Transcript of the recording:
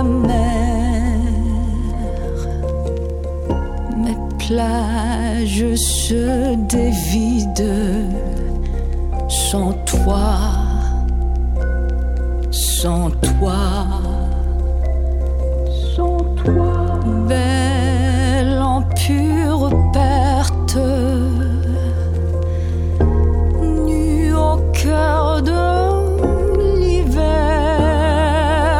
mer. Mes plages se dévident sans toi, sans toi, sans toi.